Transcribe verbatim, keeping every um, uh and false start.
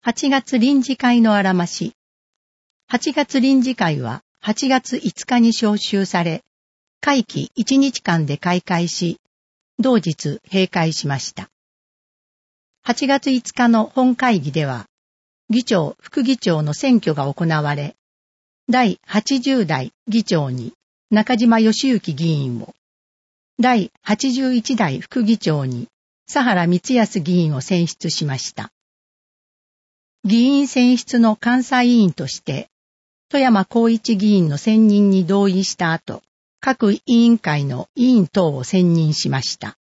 はちがつ臨時会のあらまし。はちがつ臨時会ははちがついつかに召集され、会期いちにちかんで開会し、同日閉会しました。はちがついつかの本会議では、議長・副議長の選挙が行われ、だいはちじゅうだい議長に中島義行議員を、だいはちじゅういちだい副議長に佐原光康議員を選出しました。議員選出の監査委員として、富山光一議員の選任に同意した後、各委員会の委員等を選任しました。